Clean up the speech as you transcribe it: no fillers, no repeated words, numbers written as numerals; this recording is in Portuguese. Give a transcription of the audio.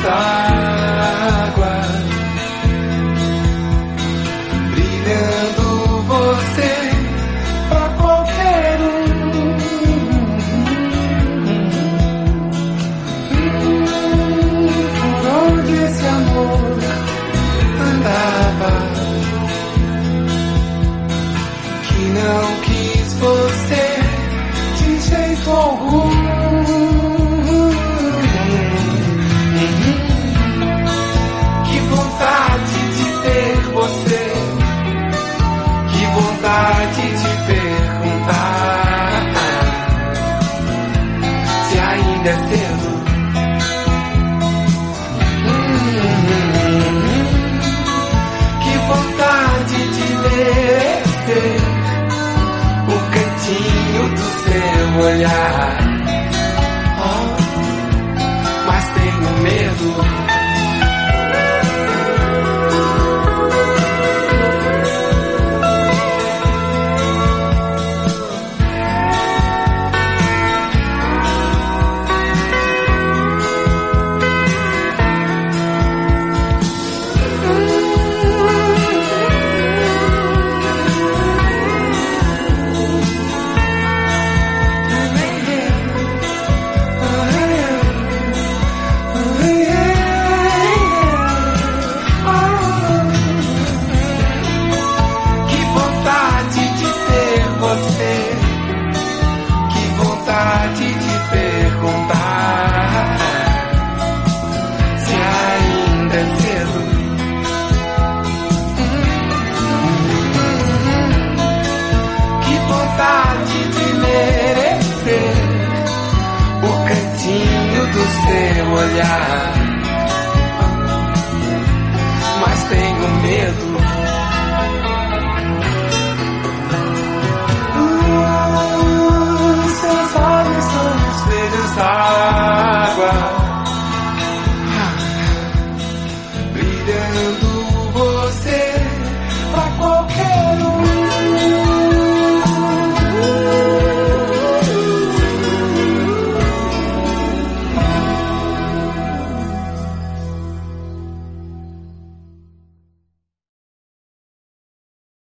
desta água, brilhando você pra qualquer por onde esse amor andava, que não quis você de jeito algum. Que vontade de ter você, que vontade de perguntar se ainda é cedo. Que vontade de merecer o cantinho do seu olhar. Oh, mas tenho medo. Que vontade de perguntar se ainda é cedo. Que vontade de merecer o cantinho do seu olhar.